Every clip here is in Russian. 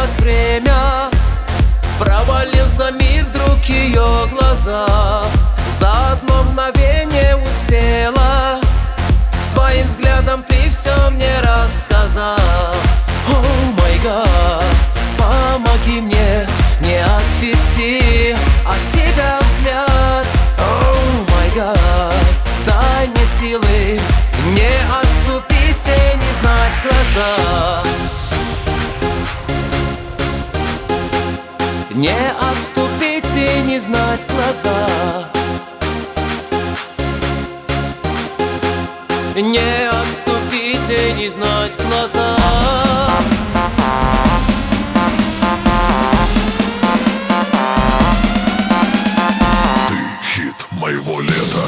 замедлилось время, провалился мир вдруг ее глаза. За одно мгновение успела, своим взглядом ты все мне рассказал. О май гад, помоги мне не отвести от тебя взгляд. О май гад, дай мне силы не отступить и не знать глаза. Не отступить и не знать глаза. Не отступить и не знать глаза. Ты хит моего лета.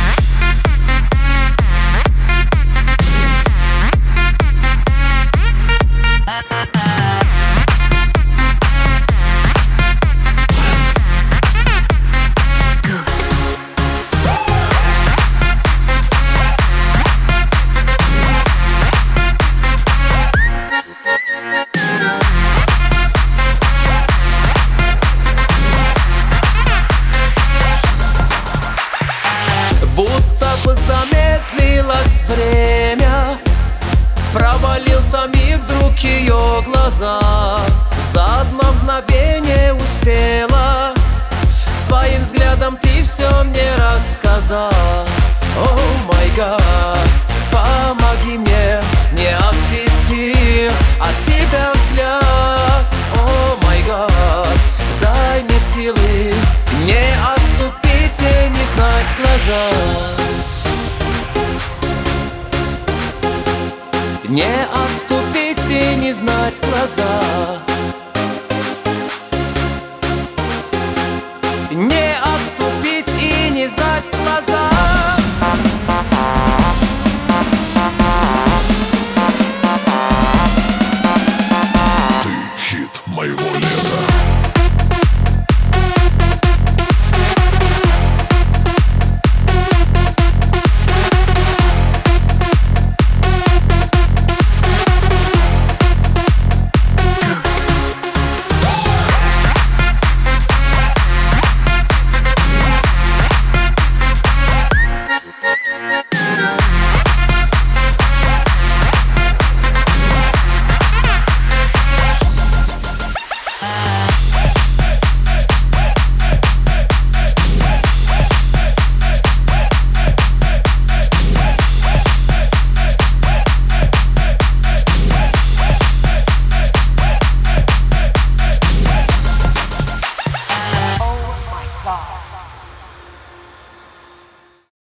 Будто бы замедлилось время, провалился мир вдруг ее глаза. За одно мгновение успела, своим взглядом ты все мне рассказал. О май гад, помоги мне не отвести от тебя взгляд. О май гад, дай мне силы не отступить и не знать глаза. Не отступить и не знать глаза.